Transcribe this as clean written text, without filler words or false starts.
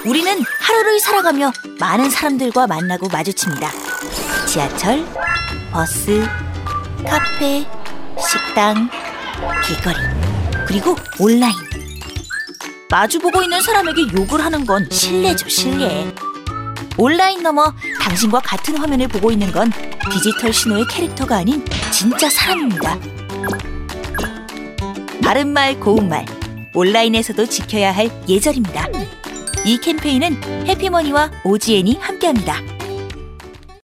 우리는 하루를 살아가며 많은 사람들과 만나고 마주칩니다. 지하철, 버스, 카페, 식당, 길거리, 그리고 온라인. 마주보고 있는 사람에게 욕을 하는 건 실례죠, 실례. 온라인 너머 당신과 같은 화면을 보고 있는 건 디지털 신호의 캐릭터가 아닌 진짜 사람입니다. 바른말 고운말, 온라인에서도 지켜야 할 예절입니다. 이 캠페인은 해피머니와 OGN이 함께합니다.